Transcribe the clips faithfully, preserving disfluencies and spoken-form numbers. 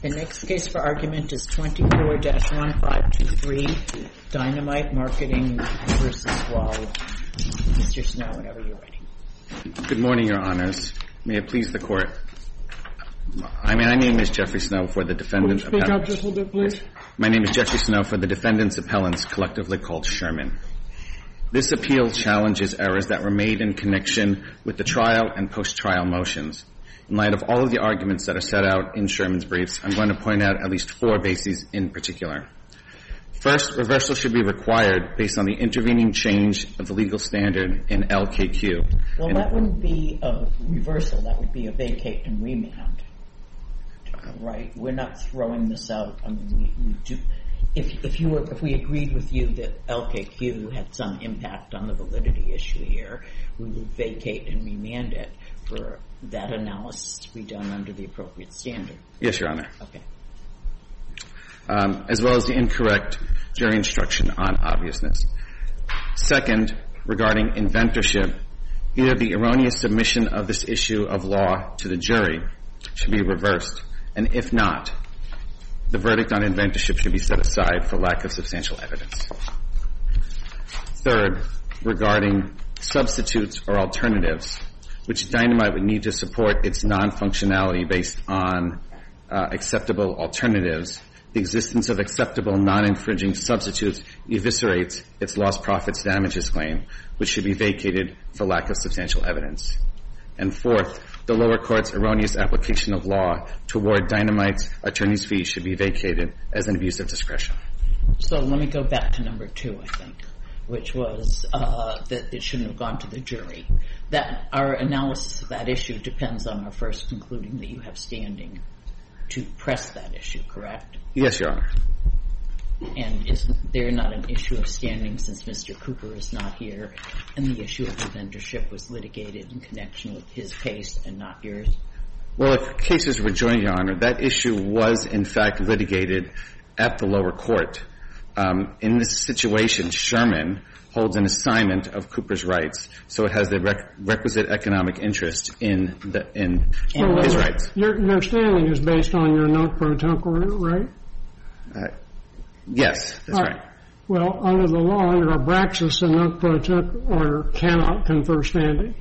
The next case for argument is twenty-four dash one five two three, Dynamite Marketing versus Wall. Mister Snow, whenever you're ready. Good morning, Your Honors. May it please the Court. I mean, my name is Jeffrey Snow for the defendants. Speak appellants. Up just a little bit, please. My name is Jeffrey Snow for the defendants' appellants, collectively called Sherman. This appeal challenges errors that were made in connection with the trial and post-trial motions. In light of all of the arguments that are set out in Sherman's briefs, I'm going to point out at least four bases in particular. First, reversal should be required based on the intervening change of the legal standard in L K Q. Well, and that wouldn't be a reversal. That would be a vacate and remand. Right? We're not throwing this out. I mean, we, we do. If, if you were, if we agreed with you that L K Q had some impact on the validity issue here, we would vacate and remand it for that analysis to be done under the appropriate standard. Yes, Your Honor. Okay. Um, as well as the incorrect jury instruction on obviousness. Second, regarding inventorship, either the erroneous submission of this issue of law to the jury should be reversed, and if not, the verdict on inventorship should be set aside for lack of substantial evidence. Third, regarding substitutes or alternatives, which Dynamite would need to support its non-functionality based on uh, acceptable alternatives, the existence of acceptable non-infringing substitutes eviscerates its lost profits damages claim, which should be vacated for lack of substantial evidence. And fourth, the lower court's erroneous application of law toward Dynamite's attorney's fees should be vacated as an abuse of discretion. So let me go back to number two, I think, which was uh, that it shouldn't have gone to the jury. That our analysis of that issue depends on our first concluding that you have standing to press that issue, correct? Yes, Your Honor. And is there not an issue of standing since Mister Cooper is not here and the issue of inventorship was litigated in connection with his case and not yours? Well, if cases were joined, Your Honor, that issue was, in fact, litigated at the lower court. Um, in this situation, Sherman holds an assignment of Cooper's rights, so it has the rec- requisite economic interest in the, in well, his uh, rights. Your, your standing is based on your non-pro-tunc order, right? Uh, yes, that's right. right. Well, under the law, under Abraxas, a non-pro-tunc order cannot confer standing.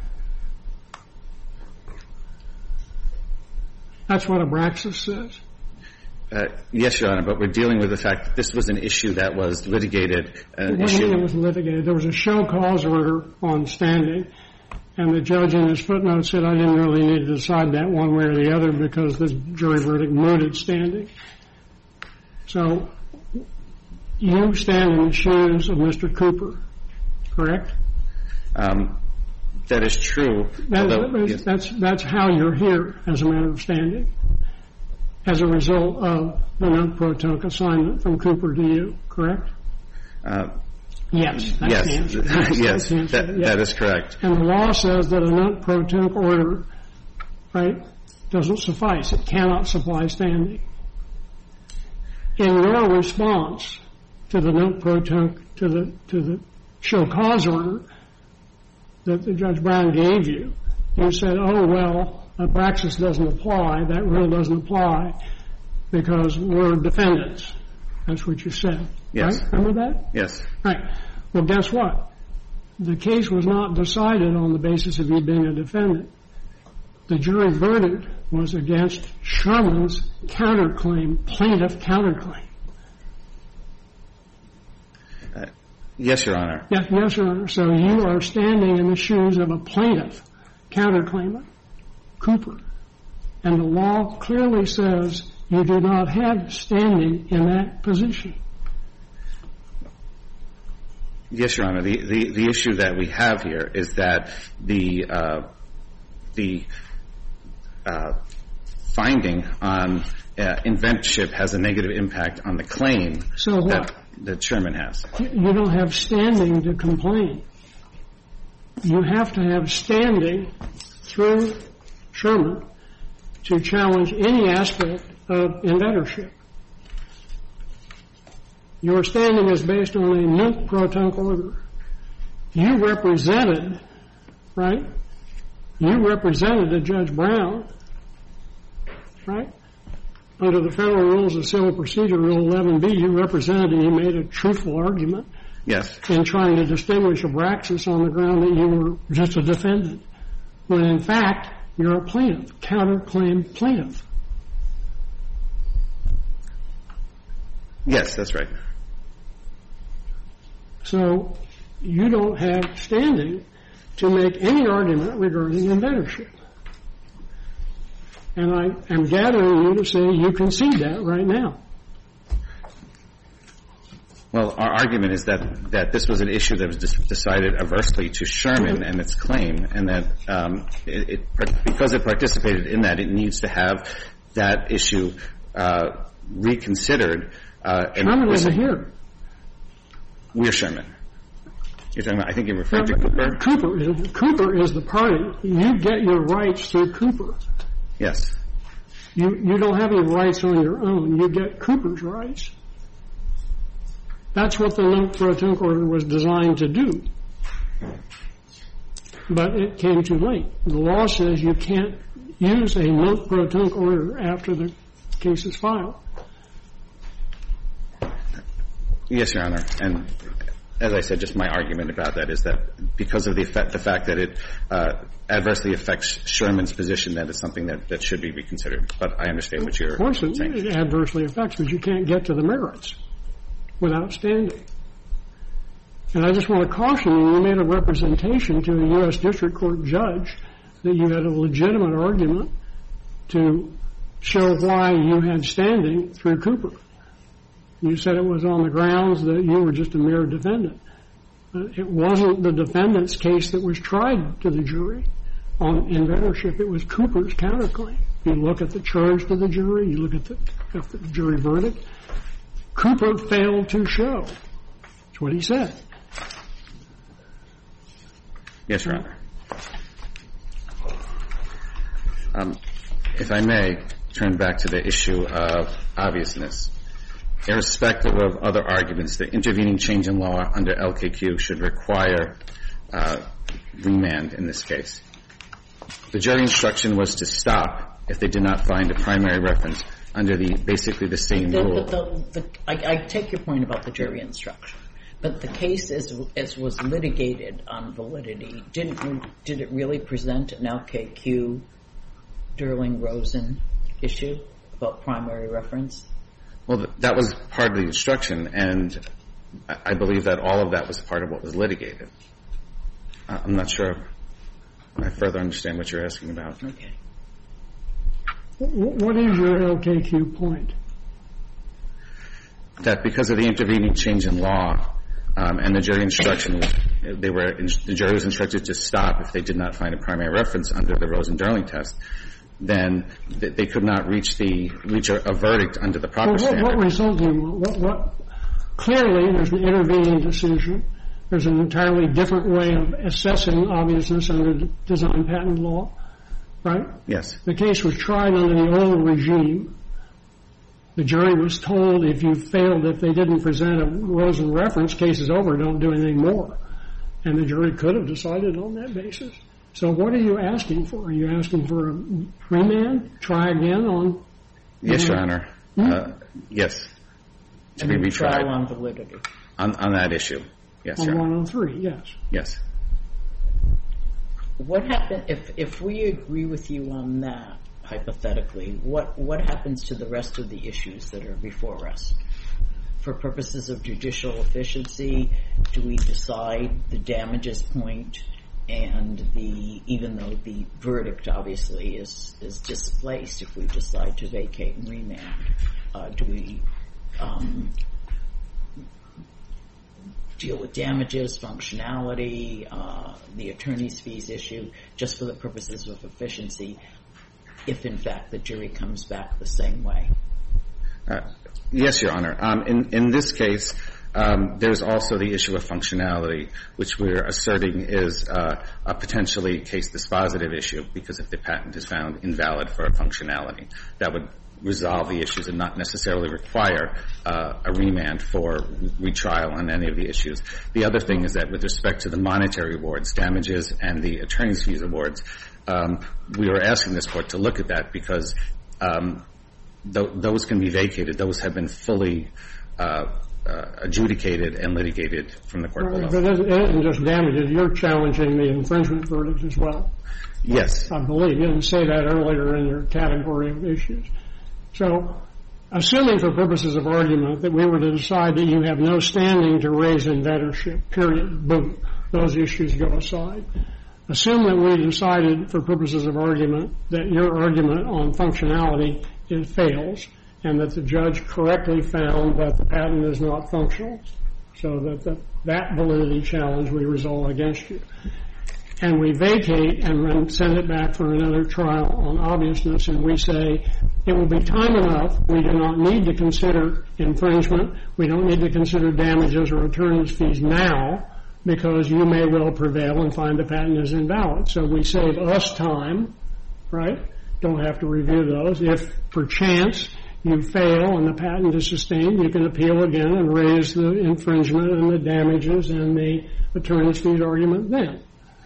That's what Abraxas says. Uh, yes, Your Honor, but we're dealing with the fact that this was an issue that was litigated. An what issue do you mean it was litigated? There was a show cause order on standing, and the judge in his footnote said, I didn't really need to decide that one way or the other because the jury verdict mooted standing. So you stand in the shoes of Mister Cooper, correct? Um, that is true. That although, is, yes. That's that's how you're here as a matter of standing, as a result of the non-pro-tunc assignment from Cooper to you, correct? Uh, yes. That's yes. the answer. yes. That's the answer. That, yes. that is correct. And the law says that a non-pro-tunc order, right, doesn't suffice. It cannot supply standing. In your response to the non-pro-tunc, to the to the show cause order that the Judge Brown gave you, you said, oh, well, Abraxas doesn't apply, that rule doesn't apply because we're defendants. That's what you said. Yes. Right? Remember that? Yes. Right. Well, guess what? The case was not decided on the basis of you being a defendant. The jury verdict was against Sherman's counterclaim, plaintiff counterclaim. Uh, yes, Your Honor. Yes, yes, Your Honor. So you are standing in the shoes of a plaintiff counterclaimer, Cooper. And the law clearly says you do not have standing in that position. Yes, Your Honor. The, the, the issue that we have here is that the, uh, the, uh, finding on uh, inventorship has a negative impact on the claim so what? that, that Sherman has. You don't have standing to complain. You have to have standing through Sherman to challenge any aspect of inventorship. Your standing is based on a non-pro-tunc order. You represented, right? You represented a Judge Brown, right? under the Federal Rules of Civil Procedure, Rule eleven B, you represented and you made a truthful argument. Yes. In trying to distinguish Abraxas on the ground that you were just a defendant, when in fact you're a plaintiff, counterclaim plaintiff. Yes, that's right. So you don't have standing to make any argument regarding inventorship. And I am gathering you to say you concede that right now. Well, our argument is that, that this was an issue that was decided adversely to Sherman and its claim, and that um, it, it, because it participated in that, it needs to have that issue uh, reconsidered. Uh, Sherman isn't here. We're Sherman. You're talking about, I think you're referring to Cooper? Cooper is, Cooper is the party. You get your rights through Cooper. Yes. You, you don't have any rights on your own. You get Cooper's rights. That's what the non-pro-tunc order was designed to do. But it came too late. The law says you can't use a non-pro-tunc order after the case is filed. Yes, Your Honor. And as I said, just my argument about that is that because of the effect, the fact that it uh, adversely affects Sherman's position, that it's something that, that should be reconsidered. But I understand what you're saying. Of course it, it adversely affects, but you can't get to the merits without standing. And I just want to caution you, you made a representation to a U S District Court judge that you had a legitimate argument to show why you had standing through Cooper. You said it was on the grounds that you were just a mere defendant. Uh, it wasn't the defendant's case that was tried to the jury on inventorship. It was Cooper's counterclaim. You look at the charge to the jury, you look at the, at the jury verdict. Cooper failed to show. That's what he said. Yes, Your Honor. Um, if I may turn back to the issue of obviousness. Irrespective of other arguments, the intervening change in law under L K Q should require uh, remand in this case. The jury instruction was to stop if they did not find a primary reference under the basically the same the, rule. The, the, the, I, I take your point about the jury instruction, but the case as, as was litigated on validity, didn't did it really present an L K Q Durling-Rosen issue about primary reference? Well, that was part of the instruction, and I believe that all of that was part of what was litigated. I'm not sure I further understand what you're asking about. Okay. What is your L K Q point? That because of the intervening change in law um, and the jury instruction, they were the jury was instructed to stop if they did not find a primary reference under the Rosen-Durling test. Then they could not reach the reach a, a verdict under the proper well, what, standard. What result do you want? What, what, clearly, there's an intervening decision. There's an entirely different way of assessing obviousness under design patent law, right? Yes. The case was tried under the old regime. The jury was told if you failed, if they didn't present a Rosen reference, case is over, don't do anything more. And the jury could have decided on that basis. So what are you asking for? Are you asking for a remand? Try again on? Yes, Your Honor. Hmm? Uh, yes. To and be retried. Trial on validity. On, on that issue. Yes, on Your Honor. one oh three, yes. Yes. What happen if if we agree with you on that, hypothetically, what, what happens to the rest of the issues that are before us? For purposes of judicial efficiency, do we decide the damages point? And the even though the verdict obviously is is displaced, if we decide to vacate and remand, uh, do we um, deal with damages, functionality, uh, the attorney's fees issue, just for the purposes of efficiency, if in fact the jury comes back the same way? Uh, yes, Your Honor. Um, in in this case. Um, there's also the issue of functionality, which we're asserting is uh, a potentially case dispositive issue, because if the patent is found invalid for functionality, that would resolve the issues and not necessarily require uh, a remand for retrial on any of the issues. The other thing is that with respect to the monetary awards, damages, and the attorney's fees awards, um, we are asking this Court to look at that because um, th- those can be vacated. Those have been fully uh, uh, adjudicated and litigated from the court below. But it isn't just damages. You're challenging the infringement verdict as well. Yes. I believe. You didn't say that earlier in your category of issues. So, assuming for purposes of argument that we were to decide that you have no standing to raise inventorship, period, boom, those issues go aside. Assume that we decided for purposes of argument that your argument on functionality it fails and that the judge correctly found that the patent is not functional, so that the, that validity challenge we resolve against you. And we vacate and then send it back for another trial on obviousness, and we say it will be time enough. We do not need to consider infringement. We don't need to consider damages or attorney's fees now because you may well prevail and find the patent is invalid. So we save us time, right? Don't have to review those. If perchance you fail and the patent is sustained, you can appeal again and raise the infringement and the damages and the attorney's fees argument then.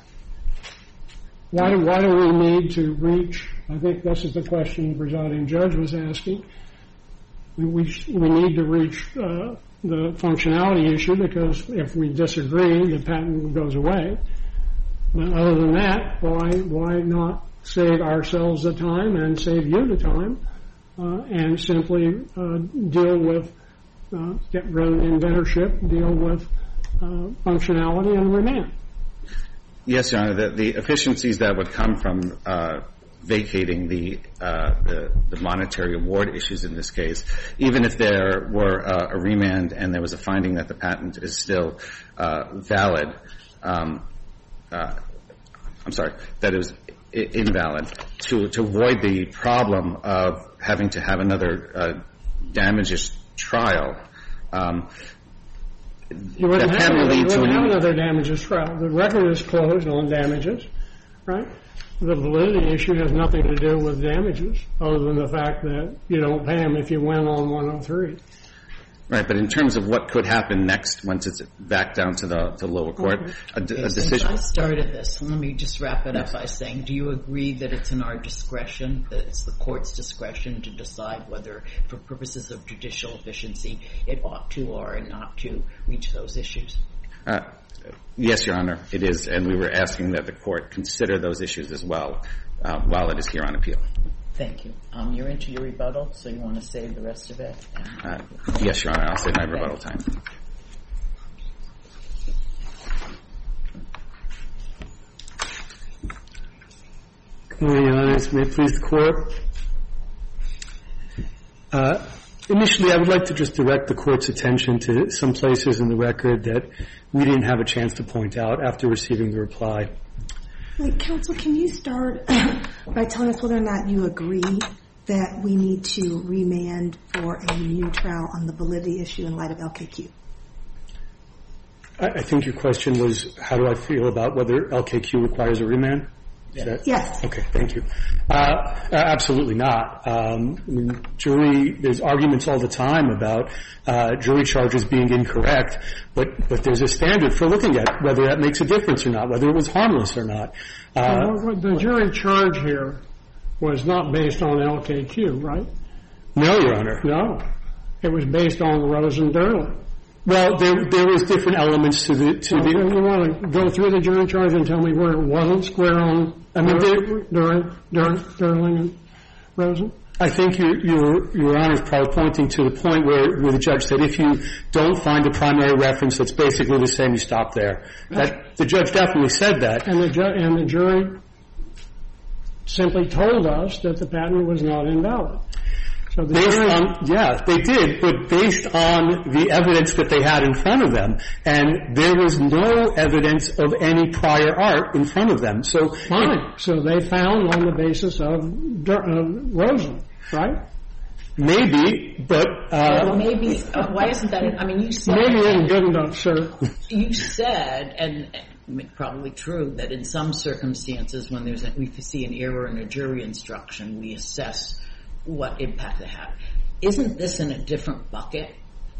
Why do, why do we need to reach, I think this is the question the presiding judge was asking, we, we need to reach uh, the functionality issue because if we disagree, the patent goes away. But other than that, why, why not save ourselves the time and save you the time uh, and simply uh, deal with, uh, get rid of inventorship, deal with uh, functionality and remand? Yes, Your Honor. The, the efficiencies that would come from uh, vacating the, uh, the the monetary award issues in this case, even if there were uh, a remand and there was a finding that the patent is still uh, valid, um, uh, I'm sorry, that it was I- invalid, to to avoid the problem of having to have another uh, damages trial. Um, You wouldn't, that have, can you lead to wouldn't an have another damages trial. The record is closed on damages, right? The validity issue has nothing to do with damages other than the fact that you don't pay them if you win on one oh three. Right, but in terms of what could happen next once it's back down to the to lower court, Okay. a, d- Okay, a since decision. I started this, let me just wrap it up by saying, do you agree that it's in our discretion, that it's the court's discretion to decide whether, for purposes of judicial efficiency, it ought to or not to reach those issues? Uh, yes, Your Honor, it is, and we were asking that the court consider those issues as well uh, while it is here on appeal. Thank you. Um, you're into your rebuttal, so you want to save the rest of it? Uh, yes, Your Honor, I'll save my rebuttal time. Good morning, Your Honors. May it please the Court. Uh, initially, I would like to just direct the Court's attention to some places in the record that we didn't have a chance to point out after receiving the reply. Wait, Counsel, can you start by telling us whether or not you agree that we need to remand for a new trial on the validity issue in light of L K Q? I, I think your question was, how do I feel about whether L K Q requires a remand? Is that- Yes. Okay, thank you. Uh, uh, absolutely not. Um, I mean, jury, there's arguments all the time about uh, jury charges being incorrect, but, but there's a standard for looking at whether that makes a difference or not, whether it was harmless or not. Uh, Well, the jury charge here was not based on L K Q, right? no, Your Honor. No. It was based on Rosen-Durling. Well, there there was different elements to the to So the. you want to go through the jury charge and tell me where it wasn't square on I mean, there, Durling, Durling, Durling and Rosen? I think your your Your Honor is probably pointing to the point where where the judge said if you don't find a primary reference that's basically the same, you stop there. That the judge definitely said that. And the ju- and the jury simply told us that the patent was not invalid. So the Based jury, on, yeah, they did, but based on the evidence that they had in front of them, and there was no evidence of any prior art in front of them. So fine. So they found on the basis of Dur- uh, Rosen, right? maybe, but uh, Well, maybe, uh, why isn't that, I mean, you said. Maybe it isn't good enough, sir. You said, and uh, probably true, that in some circumstances when there's a, we see an error in a jury instruction, we assess what impact it had. Isn't this in a different bucket?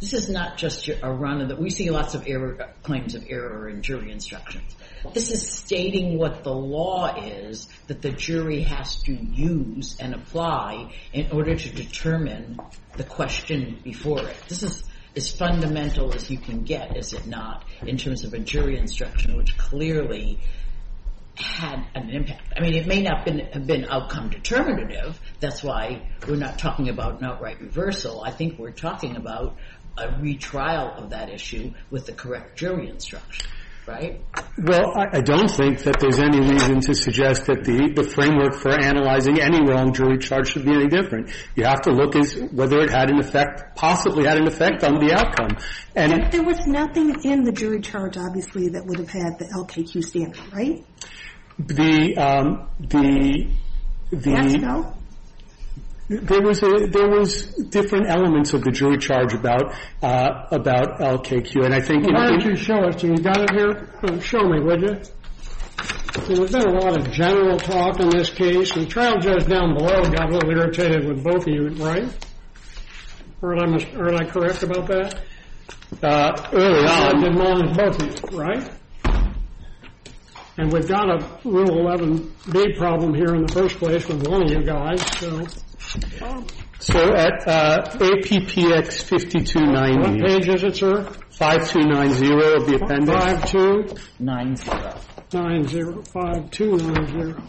This is not just a run of the, we see lots of error, claims of error in jury instructions. This is stating what the law is that the jury has to use and apply in order to determine the question before it. This is as fundamental as you can get, is it not, in terms of a jury instruction, which clearly had an impact. I mean, it may not been, have been outcome determinative. That's why we're not talking about an outright reversal. I think we're talking about a retrial of that issue with the correct jury instruction, right? Well, I, I don't think that there's any reason to suggest that the, the framework for analyzing any wrong jury charge should be any different. You have to look as whether it had an effect, possibly had an effect on the outcome. And there, there was nothing in the jury charge, obviously, that would have had the L K Q standard, right? The um, the the yes, no? There was a, there was different elements of the jury charge about uh, about L K Q, and I think. Well, why in, don't you show us? You got it here? Uh, show me, would you? There's been a lot of general talk in this case. The trial judge down below got a little irritated with both of you, right? Or am I, or am I correct about that? Uh, early on, did admonish both of you, right? And we've got a Rule eleven B problem here in the first place with one of you guys, so. So at uh, A P P X fifty-two ninety. What page is it, sir? five two nine zero of the appendix. five two Nine zero. nine zero. five two nine zero.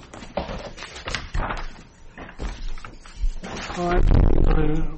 five two nine zero.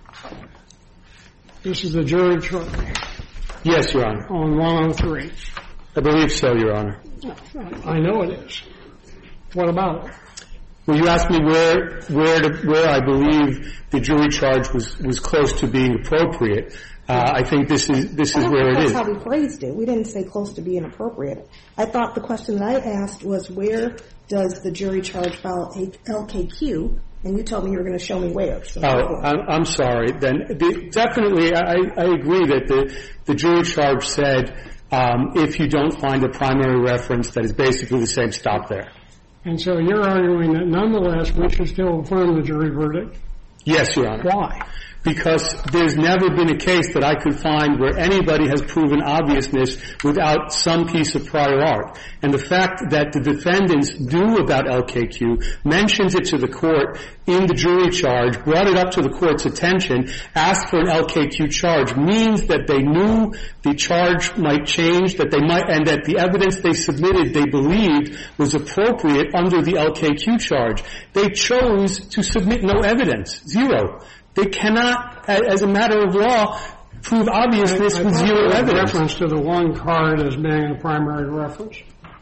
This is the jury charge Yes, Your Honor. on one oh three. I believe so, Your Honor. I know it is. What about it? Well, you asked me where where to, where I believe the jury charge was, was close to being appropriate. Uh, I think this is this is where it is. That's how we phrased it. We didn't say close to being appropriate. I thought the question that I asked was where does the jury charge follow L K Q? And you told me you were going to show me where. So Oh, I'm, I'm sorry. Then the, definitely, I, I agree that the the jury charge said um, if you don't find a primary reference that is basically the same, stop there. And so you're arguing that nonetheless we should still affirm the jury verdict? Yes, Your Honor. Why? Because there's never been a case that I could find where anybody has proven obviousness without some piece of prior art. And the fact that the defendants knew about L K Q, mentions it to the court in the jury charge, brought it up to the court's attention, asked for an L K Q charge, means that they knew the charge might change, that they might, and that the evidence they submitted they believed was appropriate under the L K Q charge. They chose to submit no evidence, zero. They cannot, as a matter of law, prove obviousness I, I with zero there was evidence. reference to the one card as being a primary reference.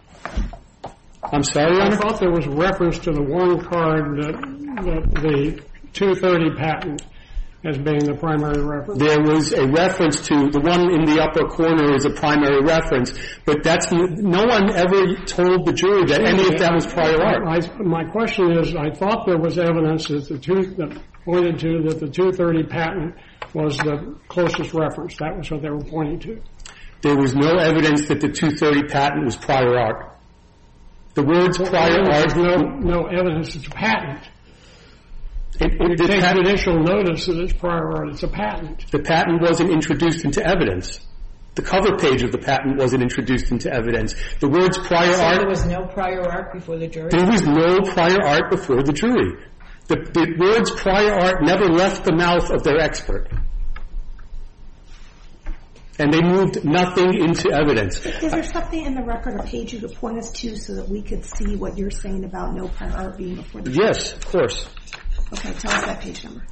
I'm sorry, Your I Honor? thought there was reference to the one card that, that the two thirty patent as being the primary reference. There was a reference to the one in the upper corner is a primary reference, but that's no one ever told the jury that any of that was prior art. I, my question is, I thought there was evidence that the two that pointed to that the two thirty patent was the closest reference. That was what they were pointing to. There was no evidence that the two thirty patent was prior art. The words prior art. There's no no evidence it's a patent. It, it, You the, take patent judicial notice that it's prior art. It's a patent. the patent wasn't introduced into evidence. The cover page of the patent wasn't introduced into evidence. The words prior So art. there was no prior art before the jury? There was no prior art before the jury. The, the words prior art never left the mouth of their expert. And they moved nothing into evidence. is there something in the record, a page you could point us to so that we could see what you're saying about no prior art being before the jury? Yes, of course. Okay, tell us that page number.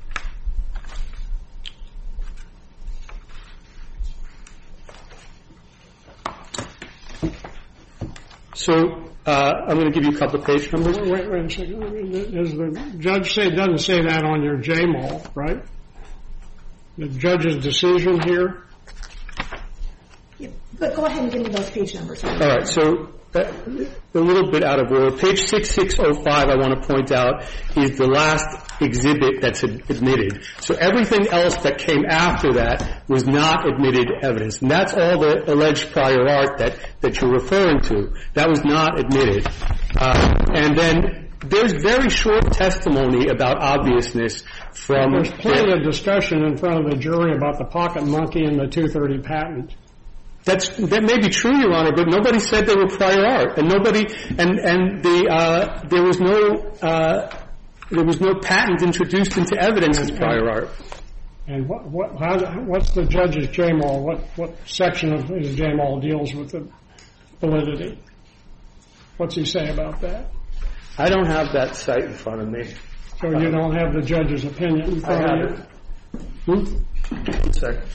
So uh, I'm going to give you a couple of page numbers. Wait, wait a second. I mean, does the judge say, doesn't say that on your J M A L, right? The judge's decision here? Yeah, but go ahead and give me those page numbers. All right, so uh, a little bit out of order. Page six six oh five, I want to point out, is the last exhibit that's admitted. So everything else that came after that was not admitted evidence. And that's all the alleged prior art that, that you're referring to. That was not admitted. Uh, and then there's very short testimony about obviousness from... There's plenty of discussion in front of the jury about the pocket monkey and the two thirty patent. That's, that may be true, Your Honor, but nobody said they were prior art, and nobody, and, and the, uh, there was no, uh, there was no patent introduced into evidence as prior art. And what, what, how, what's the judge's J M A L? What, what section of his J M A L deals with the validity? What's he say about that? I don't have that cite in front of me. So you don't have the judge's opinion in front I of have you? it. Hmm? One second.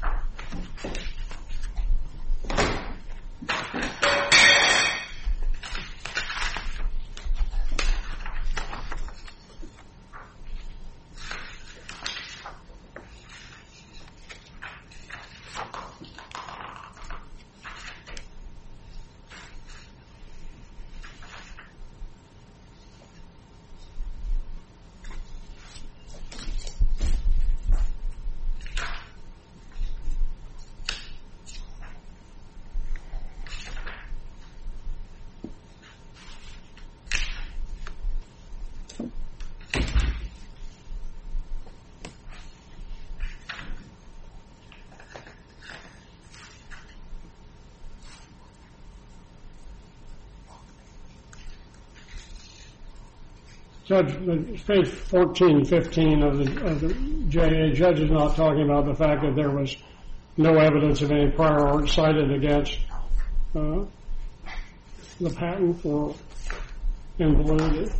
Judge, page fourteen and fifteen of the, of the J A, judge is not talking about the fact that there was no evidence of any prior art cited against uh, the patent for invalidity.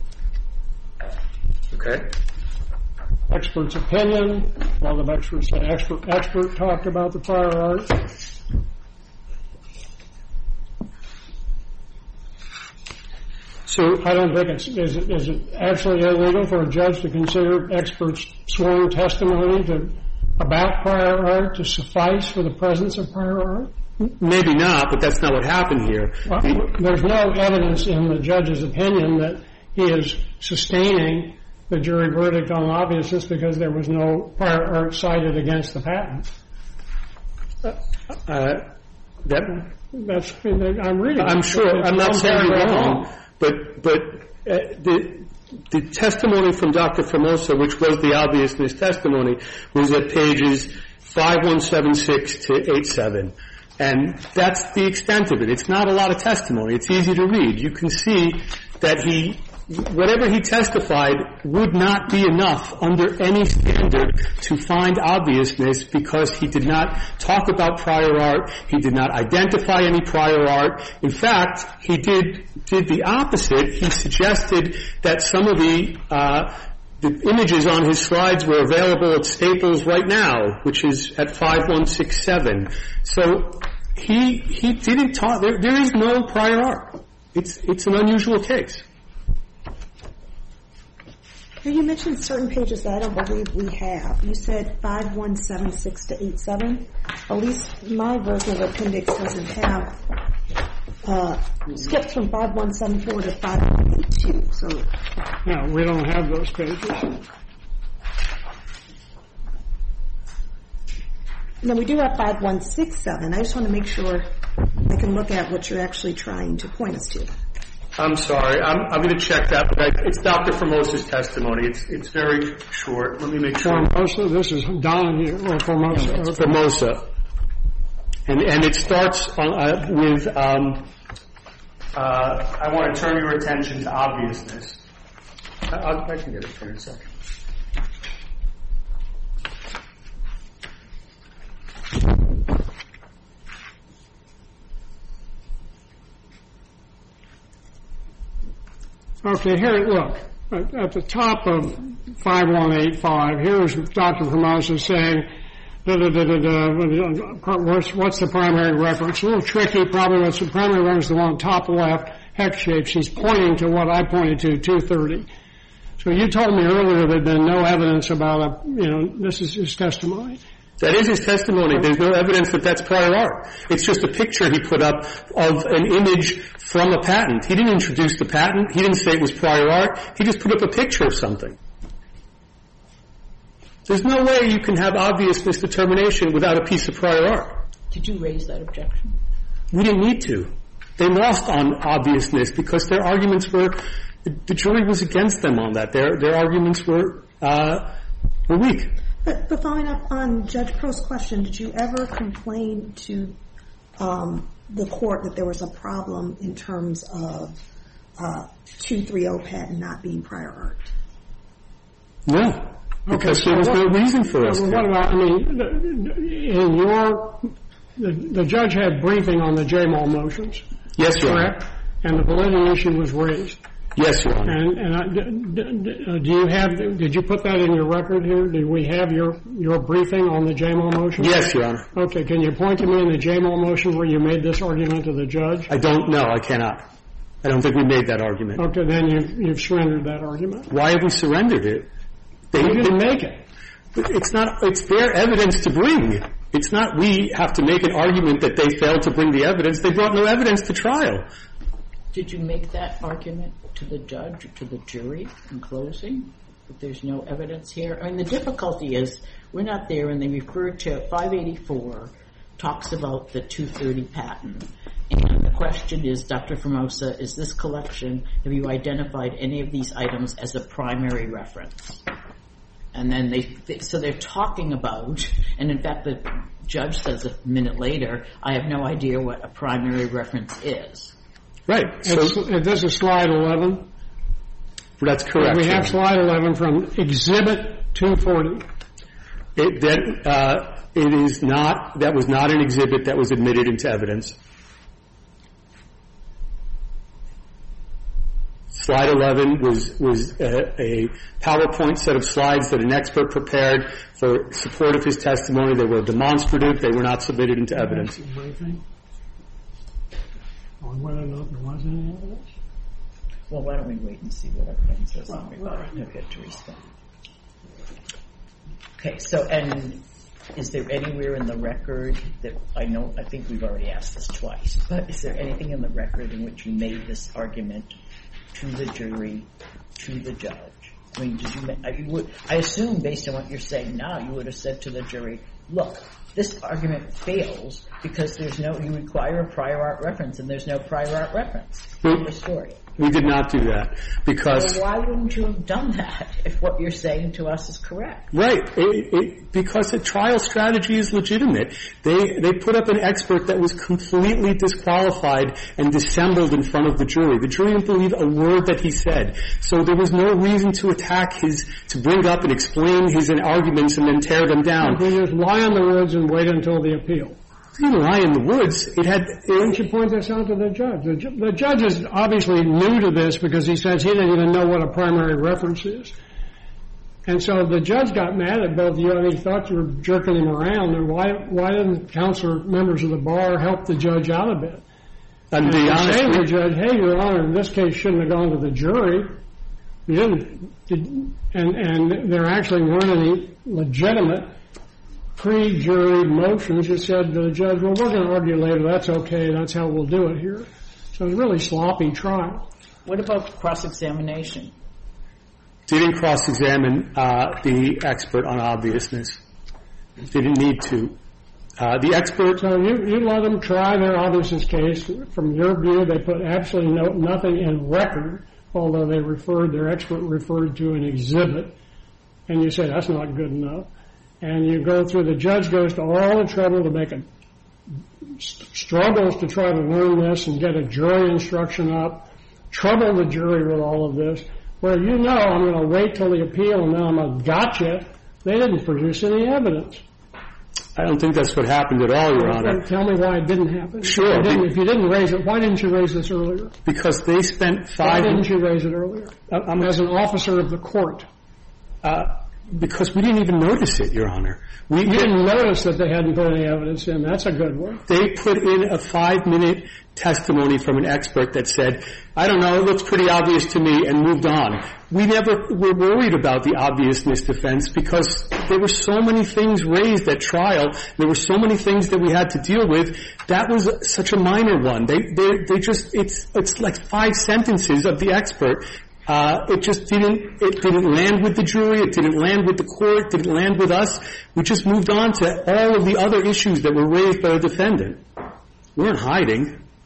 Okay. Expert's opinion. A lot of experts say expert, expert talked about the prior art. So I don't think it's, is it, is it absolutely illegal for a judge to consider experts' sworn testimony to, about prior art to suffice for the presence of prior art? Maybe not, but that's not what happened here. Well, there's no evidence in the judge's opinion that he is sustaining the jury verdict on obviousness because there was no prior art cited against the patent. Uh, that, That's, I'm reading. I'm sure. It's I'm not saying you're wrong. wrong. But but uh, the the testimony from Doctor Formosa, which was the obviousness testimony, was at pages five one seven six to eight seven, and that's the extent of it. It's not a lot of testimony. It's easy to read. You can see that he, whatever he testified, would not be enough under any standard to find obviousness because he did not talk about prior art. He did not identify any prior art. In fact, he did did the opposite. He suggested that some of the uh, the images on his slides were available at Staples right now, which is at five one six seven. So he he didn't talk. There, there is no prior art. It's it's an unusual case. You mentioned certain pages that I don't believe we have. You said five one seven six to eight seven. At least my version of the appendix doesn't have, uh, skips from five one seven four to five one eight two. So, No, we don't have those pages. no, we do have five one six seven. I just want to make sure I can look at what you're actually trying to point us to. I'm sorry. I'm, I'm going to check that, but I, it's Doctor Formosa's testimony. It's it's very short. Let me make sure. Formosa, this is Donahue, or Formosa. It's Formosa. And, and it starts on, uh, with, um, uh, I want to turn your attention to obviousness. I, I'll, I can get it for you in a second. Okay, here, look, at, at the top of five one eight five, here's Doctor Formosa saying, da, da, da, da, da, what's, what's the primary reference? A little tricky, probably what's the primary reference, the one top left, hex shapes. He's pointing to what I pointed to, two thirty. So you told me earlier there'd been no evidence about a, you know, this is his testimony. That is his testimony. There's no evidence that that's prior art. It's just a picture he put up of an image from a patent. He didn't introduce the patent. He didn't say it was prior art. He just put up a picture of something. There's no way you can have obviousness determination without a piece of prior art. Did you raise that objection? We didn't need to. They lost on obviousness because their arguments were the, the jury was against them on that. Their their arguments were uh, were weak. But, but following up on Judge Prost's question, did you ever complain to um, the court that there was a problem in terms of uh, two thirty patent not being prior art? No. Because okay, so there was what, no reason for us. Well, what about, I mean, in your, the, the judge had briefing on the J M O L motions. Yes, Your Honor. Correct? And the validity issue was raised. Yes, Your Honor. And, and I, d- d- do you have, did you put that in your record here? Did we have your, your briefing on the J M O L motion? Yes, Your Honor. Okay, can you point to me in the J M O L motion where you made this argument to the judge? I don't know. I cannot. I don't think we made that argument. Okay, then you've, you've surrendered that argument. Why have we surrendered it? They didn't make it. It's not, it's their evidence to bring. It's not we have to make an argument that they failed to bring the evidence. They brought no evidence to trial. Did you make that argument to the judge or to the jury in closing? That there's no evidence here? I mean, the difficulty is we're not there, and they refer to five eighty-four talks about the two thirty patent. And the question is, Doctor Formosa, is this collection, have you identified any of these items as a primary reference? And then they, they, so they're talking about, and in fact the judge says a minute later, I have no idea what a primary reference is. Right. So it's, this is slide eleven. That's correct. We have slide eleven from Exhibit two forty. It, that, uh, it is not, that was not an exhibit that was admitted into evidence. Slide eleven was, was a, a PowerPoint set of slides that an expert prepared for support of his testimony. They were demonstrative. They were not submitted into evidence. On whether or not there was any evidence? Well, why don't we wait and see what everyone says on rebuttal. He'll get to respond. Okay, so, and is there anywhere in the record that, I know, I think we've already asked this twice, but is there anything in the record in which you made this argument to the jury, to the judge? I mean, did you, I, you would, I assume based on what you're saying now, you would have said to the jury, look, this argument fails because there's no, you require a prior art reference, and there's no prior art reference in the story. We did not do that because... Well, why wouldn't you have done that if what you're saying to us is correct? Right. It, it, because the trial strategy is legitimate. They, they put up an expert that was completely disqualified and dissembled in front of the jury. The jury didn't believe a word that he said. So there was no reason to attack his, to bring up and explain his arguments and then tear them down. We just lie in the woods and wait until the appeal. He didn't lie in the woods. It had. Why don't you point this out to the judge? The, ju- the judge is obviously new to this because he says he didn't even know what a primary reference is. And so the judge got mad at both of you, and he thought you were jerking him around. And why why didn't counselor members of the bar help the judge out a bit? And, and be honest, say to the judge, hey, Your Honor, in this case shouldn't have gone to the jury. You didn't, did, and and there actually weren't any legitimate pre-jury motions. You said to the judge, well, we're going to argue later. That's okay. That's how we'll do it here. So it was a really sloppy trial. What about cross-examination? Didn't cross-examine uh, the expert on obviousness. Didn't need to. Uh, the expert... So you, you let them try their obviousness case. From your view, they put absolutely no, nothing in record, although they referred, their expert referred to an exhibit. And you say, that's not good enough. And you go through, the judge goes to all the trouble to make a, struggles to try to learn this and get a jury instruction up, trouble the jury with all of this, where you know I'm going to wait till the appeal and then I'm going to gotcha. They didn't produce any evidence. I don't think that's what happened at all, Your Honor. Tell me why it didn't happen. Sure. If you didn't, if you didn't raise it, why didn't you raise this earlier? Because they spent five... Why didn't you raise it earlier? I'm as an officer of the court. Uh, Because we didn't even notice it, Your Honor. We you didn't notice that they hadn't put any evidence in. That's a good one. They put in a five-minute testimony from an expert that said, I don't know, it looks pretty obvious to me, and moved on. We never were worried about the obviousness defense because there were so many things raised at trial. There were so many things that we had to deal with. That was such a minor one. They, they, they just, it's, it's like five sentences of the expert. Uh, it just didn't, it didn't land with the jury, it didn't land with the court, it didn't land with us. We just moved on to all of the other issues that were raised by the defendant. We weren't hiding.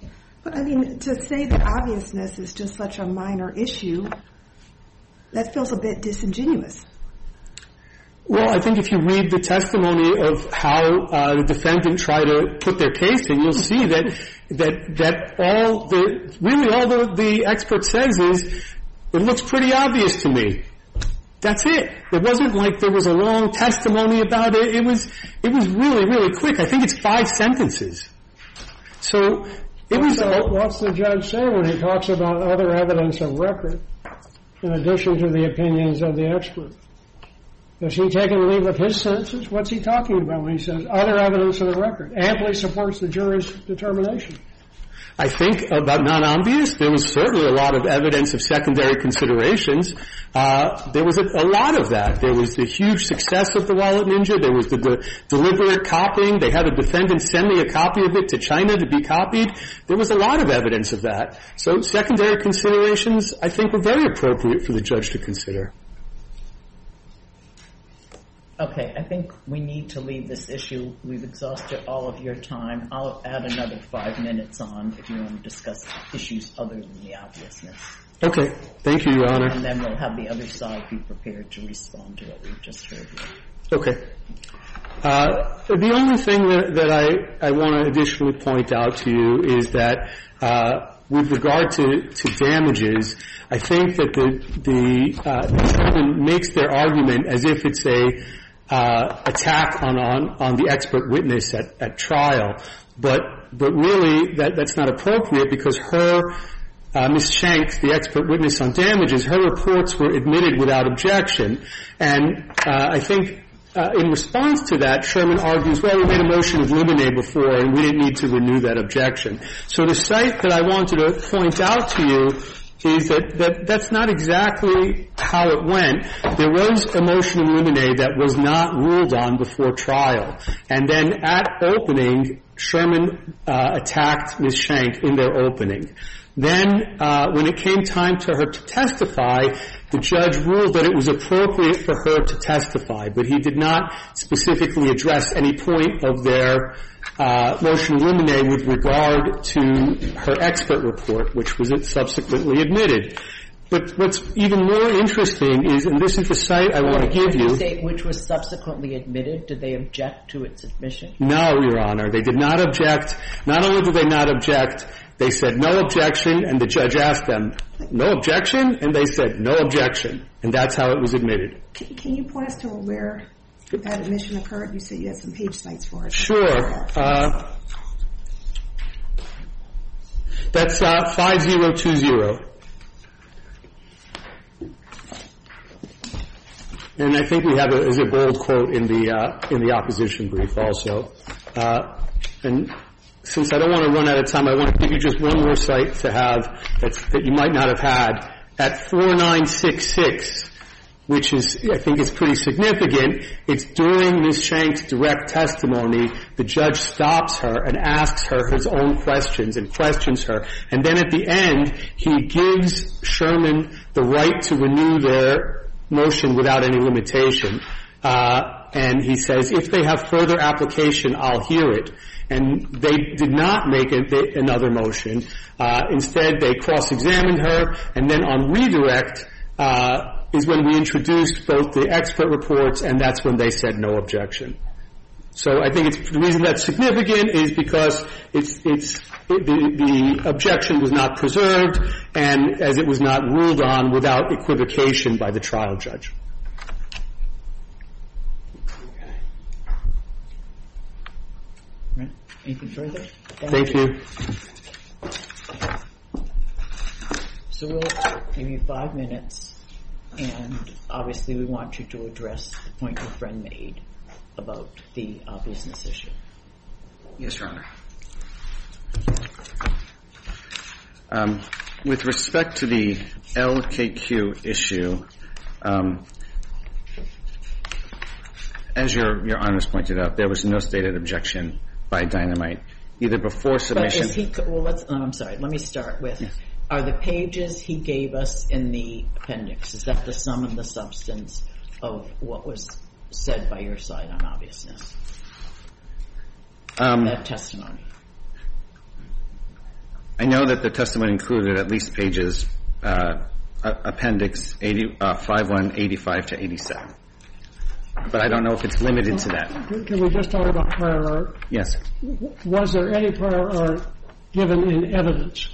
But I mean, to say that obviousness is just such a minor issue, that feels a bit disingenuous. Well, I think if you read the testimony of how uh, the defendant tried to put their case in, you'll see that that that all the really all the, the expert says is it looks pretty obvious to me. That's it. It wasn't like there was a long testimony about it. It was it was really really quick. I think it's five sentences. So it was. So what's the judge say when he talks about other evidence of record in addition to the opinions of the expert? Has he taken leave of his senses? What's he talking about when he says other evidence of the record amply supports the jury's determination? I think about non-obvious, there was certainly a lot of evidence of secondary considerations. Uh, there was a, a lot of that. There was the huge success of the Wallet Ninja. There was the, the deliberate copying. They had a defendant sending a copy of it to China to be copied. There was a lot of evidence of that. So secondary considerations, I think, were very appropriate for the judge to consider. Okay, I think we need to leave this issue. We've exhausted all of your time. I'll add another five minutes on if you want to discuss issues other than the obviousness. Okay. Thank you, Your Honor. And then we'll have the other side be prepared to respond to what we've just heard here. Okay. Uh, the only thing that, that I, I want to additionally point out to you is that uh, with regard to, to damages, I think that the, the uh, defendant makes their argument as if it's a uh, attack on, on, on the expert witness at, at trial. But, but really that, that's not appropriate because her, uh, Miz Shank, the expert witness on damages, her reports were admitted without objection. And, uh, I think, Uh, in response to that, Sherman argues, well, we made a motion of limine before and we didn't need to renew that objection. So the site that I wanted to point out to you is that, that that's not exactly how it went. There was a motion of limine that was not ruled on before trial. And then at opening, Sherman uh, attacked Miz Shank in their opening. Then, uh, when it came time to her to testify, the judge ruled that it was appropriate for her to testify, but he did not specifically address any point of their uh, motion of limine with regard to her expert report, which was subsequently admitted. But what's even more interesting is, and this is the site I want to give you. Say which was subsequently admitted. Did they object to its admission? No, Your Honor. They did not object. Not only did they not object, they said no objection, and the judge asked them, no objection? And they said no objection. And that's how it was admitted. Can, can you point us to where that admission occurred? You said you had some page sites for it. Sure. Uh, that's uh, five zero two zero. And I think we have a, is a bold quote in the uh, in the opposition brief also. Uh, and since I don't want to run out of time, I want to give you just one more site to have that's, that you might not have had. At four nine six six, which is, I think is pretty significant, it's during Miz Shank's direct testimony, the judge stops her and asks her his own questions and questions her. And then at the end, he gives Sherman the right to renew their motion without any limitation. Uh, and he says, if they have further application, I'll hear it. And they did not make a, they, another motion. Uh, instead, they cross-examined her, and then on redirect uh, is when we introduced both the expert reports, and that's when they said no objection. So I think it's, the reason that's significant is because it's, it's it, the, the objection was not preserved, and as it was not ruled on without equivocation by the trial judge. Right. Anything further? Thank, Thank you. you. So we'll give you five minutes, and obviously we want you to address the point your friend made about the obviousness issue. Yes, Your Honor. Um, with respect to the L K Q issue, um, as your, your Honor's pointed out, there was no stated objection by Dynamite, either before submission. But is he, well, let's, oh, I'm sorry, let me start with, yes. Are the pages he gave us in the appendix, is that the sum and the substance of what was said by your side on obviousness? Um, that testimony. I know that the testimony included at least pages, uh, appendix eighty, uh, fifty-one, eighty-five to eighty-seven. But I don't know if it's limited to that. Can we just talk about prior art? Yes. Was there any prior art given in evidence?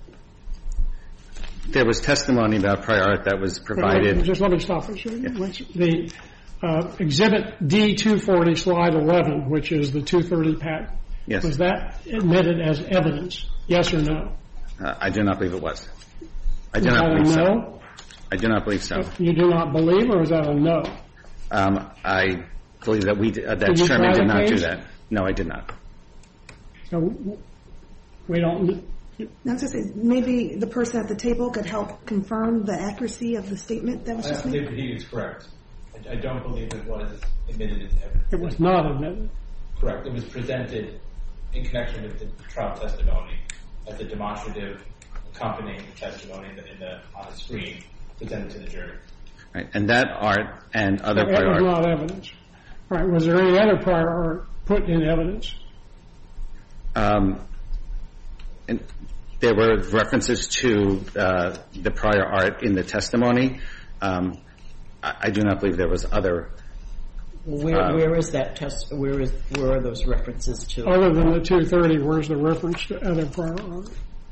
There was testimony about prior art that was provided. Just let me stop for a second. The uh, Exhibit D two forty, Slide eleven, which is the two thirty patent, Yes. was that admitted as evidence? Yes or no? Uh, I do not believe it was. I do Is not that a believe so. no? I do not believe so. You do not believe, or is that a no? Um, I believe that we did, uh, that Did you Sherman try did the not do case? that. No, I did not. So we don't. Now, to say, maybe the person at the table could help confirm the accuracy of the statement that was I just believe made. that he is correct. I, I don't believe it was admitted as evidence. It was not admitted. Correct. It was presented in connection with the trial testimony as a demonstrative accompanying the testimony in the, in the, on the screen presented to the jury. Right. And that art and other It prior was art. not evidence. All right. Was there any other prior art put in evidence? Um, and there were references to uh, the prior art in the testimony. Um, I, I do not believe there was other. Where, Uh, where is that test? Where is where are those references to? Other than the two thirty, where's the reference to other prior art?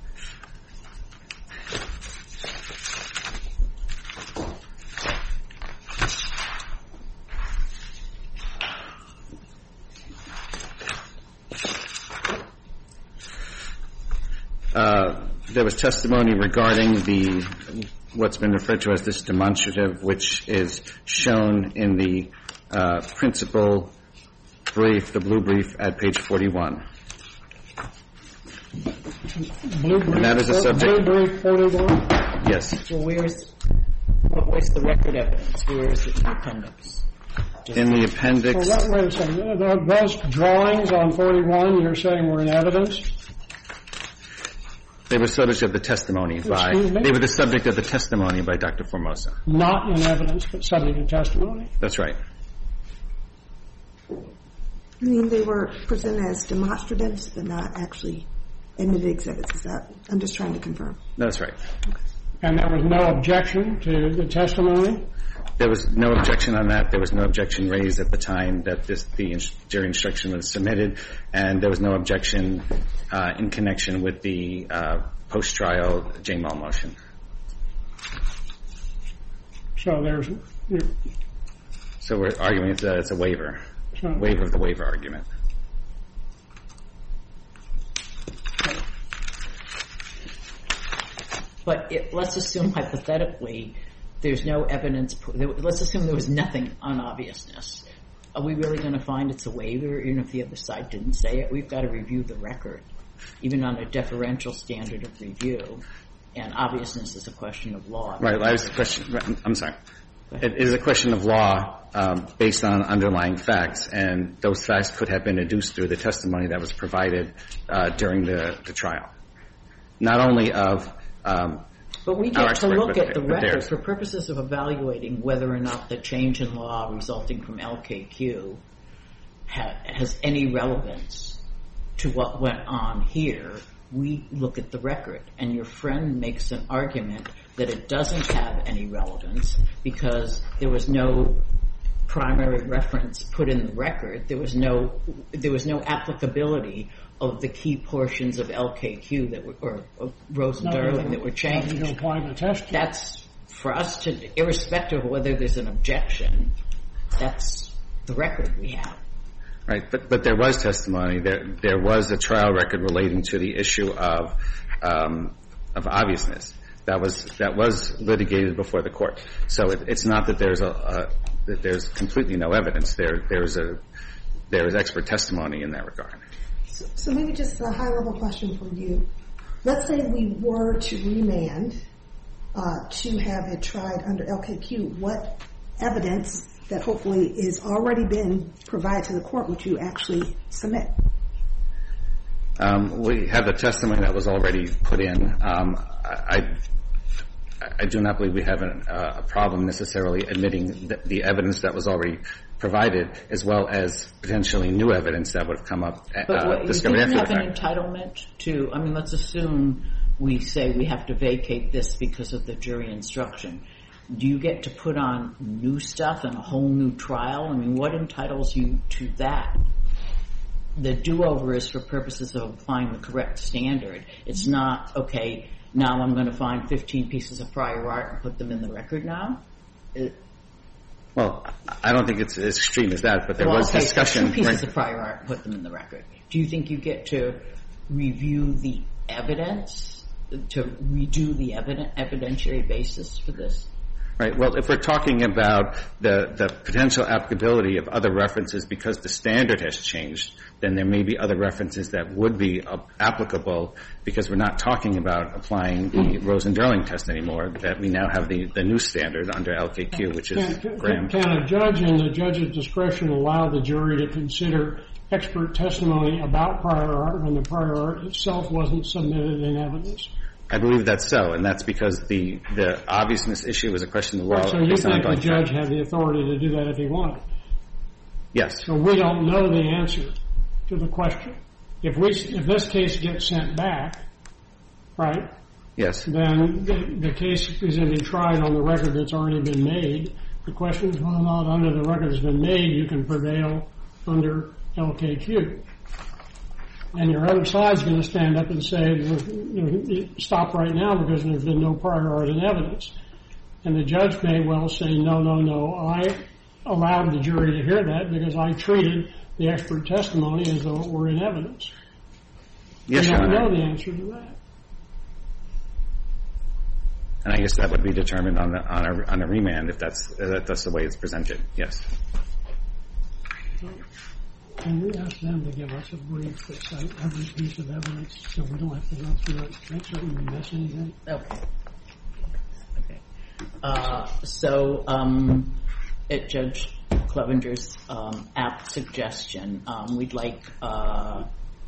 Uh, there was testimony regarding the what's been referred to as this demonstrative, which is shown in the uh, principal brief, the blue brief, at page forty-one. Blue brief. And that is a subject- Blue brief forty-one. Yes. So where's what, where's the record evidence? Where is it in the appendix? Just In the appendix. Well, that, wait a second. Are those drawings on forty-one you're saying were in evidence? They were subject of the testimony by. Excuse me? They were the subject of the testimony by Doctor Formosa. Not in evidence, but subject to testimony. That's right. I mean, they were presented as demonstratives, but not actually admitted exhibits. Is that? I'm just trying to confirm. That's right. And there was no objection to the testimony? There was no objection on that. There was no objection raised at the time that this, the ins- jury instruction was submitted, and there was no objection uh, in connection with the uh, post-trial J M L motion. So there's, you- So we're arguing that it's a waiver, so, waiver of the waiver argument. But it, let's assume hypothetically there's no evidence. Let's assume there was nothing on obviousness. Are we really going to find it's a waiver, even if the other side didn't say it? We've got to review the record, even on a deferential standard of review. And obviousness is a question of law. Right. That was the question. I'm sorry. It is a question of law um, based on underlying facts, and those facts could have been adduced through the testimony that was provided uh, during the, the trial. Not only of um, But we our get to expert, look but- at the but record theirs. for purposes of evaluating whether or not the change in law resulting from L K Q ha- has any relevance to what went on here. We look at the record, and your friend makes an argument that it doesn't have any relevance because there was no primary reference put in the record. There was no there was no applicability of the key portions of L K Q that were, or, or Rose and no, Darling you that were don't- changed. You don't apply the test. That's for us to, irrespective of whether there's an objection, that's the record we have. Right, but but there was testimony. There there was a trial record relating to the issue of um, of obviousness that was that was litigated before the court. So it, it's not that there's a, a that there's completely no evidence. There there's a there is expert testimony in that regard. So, so maybe just a high-level question for you. Let's say we were to remand uh, to have it tried under L K Q. What evidence that hopefully is already been provided to the court would you actually submit? Um, we have the testimony that was already put in. Um, I, I I do not believe we have an, uh, a problem necessarily admitting the, the evidence that was already provided, as well as potentially new evidence that would have come up, uh, But what, you discovered didn't after have the an fact. entitlement to, I mean, let's assume we say we have to vacate this because of the jury instruction. Do you get to put on new stuff and a whole new trial? I mean, what entitles you to that? The do-over is for purposes of applying the correct standard. It's not, okay, now I'm going to find fifteen pieces of prior art and put them in the record now? It, Well, I don't think it's as extreme as that, but there well, was okay, discussion. so two pieces right? of prior art and put them in the record. Do you think you get to review the evidence, to redo the evident, evidentiary basis for this? Right. Well, if we're talking about the, the potential applicability of other references because the standard has changed, then there may be other references that would be uh, applicable because we're not talking about applying the Rosen-Durling test anymore, that we now have the, the new standard under L K Q, which is Can, Graham. can a judge in the judge's discretion allow the jury to consider expert testimony about prior art when the prior art itself wasn't submitted in evidence? I believe that's so, and that's because the, the obviousness issue is a question of law. So you based on think the ongoing judge fact. had the authority to do that if he wanted? Yes. So we don't know the answer to the question. If we, if this case gets sent back, right, Yes. then the, the case is going to be tried on the record that's already been made. The question is whether or not under the record that's been made you can prevail under L K Q. And your other side's going to stand up and say, you know, stop right now because there's been no prior art in evidence. And the judge may well say, no, no, no, I allowed the jury to hear that because I treated the expert testimony as though it were in evidence. Yes, we Your don't Honor. know the answer to that. And I guess that would be determined on, the, on, a, on a remand if that's, if that's the way it's presented. Yes. Can we ask them to give us a brief that cite every piece of evidence so we don't have to go through it, make certain we miss anything? Okay. Okay. Uh, so, um, at Judge Clevenger's um, apt suggestion, um, we'd like uh,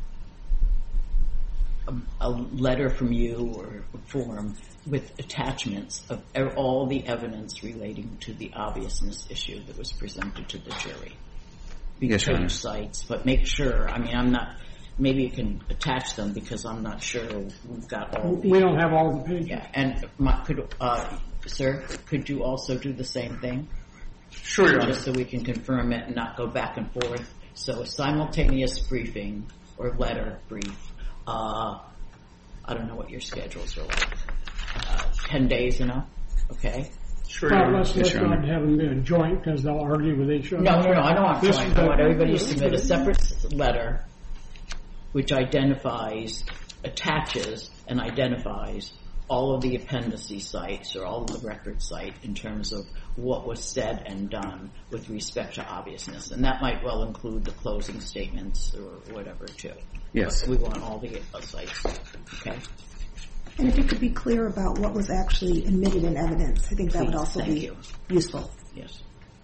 a, a letter from you or a form with attachments of e- all the evidence relating to the obviousness issue that was presented to the jury. Yes, Your Honor. Page sites, but make sure, I mean, I'm not, maybe you can attach them because I'm not sure we've got all the. We don't have all the pages. Yeah, and my, could, uh, sir, could you also do the same thing? Sure, Your Honor. Just so we can confirm it and not go back and forth. So a simultaneous briefing or letter brief, uh, I don't know what your schedules are like. Uh, ten days enough? Okay. Sure, Your Well, Honor. let's, Yes, let's Your not Honor. have them be a joint because they'll argue with each other. No, no, no, I don't want This joint. is I the- want everybody to submit a separate letter which identifies, attaches and identifies all of the appendices sites or all of the record site in terms of what was said and done with respect to obviousness. And that might well include the closing statements or whatever too. Yes. But we want all the sites. Okay? And if you could be clear about what was actually admitted in evidence, I think that would Please, also thank be you. useful. Yes.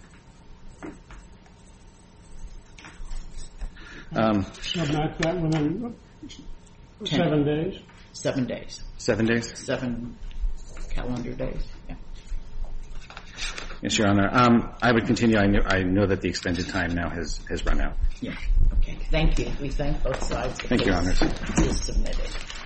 Um, Submit that within seven days. Seven days. seven days? Seven calendar days. Yeah. Yes, Your Honor. Um, I would continue. I know, I know that the extended time now has, has run out. Yeah. Okay. Thank you. We thank both sides. The Thank you, Your case Honors. is submitted.